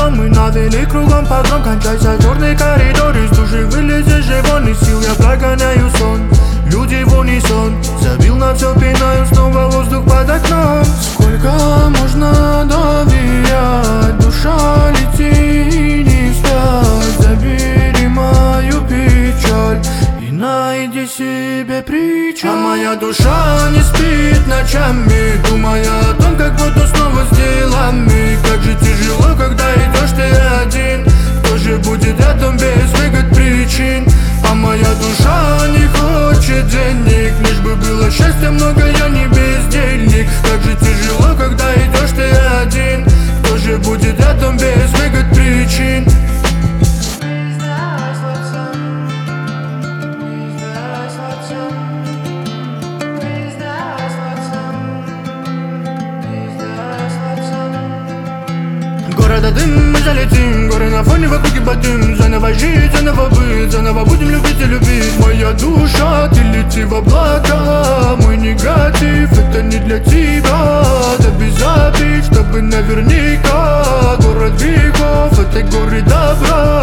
дом мы навели кругом подром. Кончается черный коридор, из души вылезешь вон, из сил я прогоняю сон. Люди в унисон, забил на все, пинаю, снова воздух под окном. Сколько можно доверять, душа лети, не спать. Забери мою печаль и найди себе причал. А моя душа не спит ночами, думая о том, как буду снова с делами. Как же тяжело, когда идешь ты один, кто же будет рядом без выгод причин. А моя душа не хочет денег, лишь бы было счастья много, я не бездельник. Как же тяжело, когда идешь ты один, кто же будет рядом без выгод причин. Города дым, мы залетим, горы на фоне в округе батым. Заново жить, заново быть, заново будем любить и любить. Моя душа, ты лети в облака. Мой негатив, это не для тебя. Да без обид, чтобы наверняка. Город веков, это горы добра.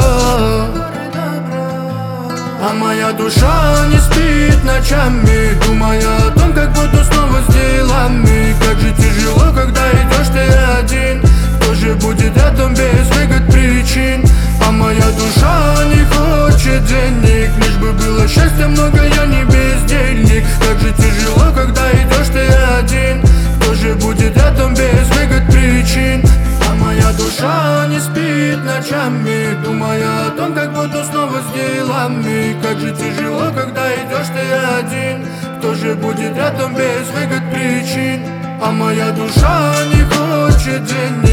А моя душа не спит ночами, думая о том, как буду снова с делами. Как же тяжело, когда идешь ты один, кто же будет рядом без выгод причин. А моя душа не хочет денег, лишь бы было счастья много, я не бездельник. Как же тяжело, когда идешь ты один, кто же будет рядом без выгод причин. А моя душа не спит ночами, думая о том, как буду снова с делами. Как же тяжело, когда идешь ты один, кто же будет рядом без выгод причин. А моя душа не хочет денег,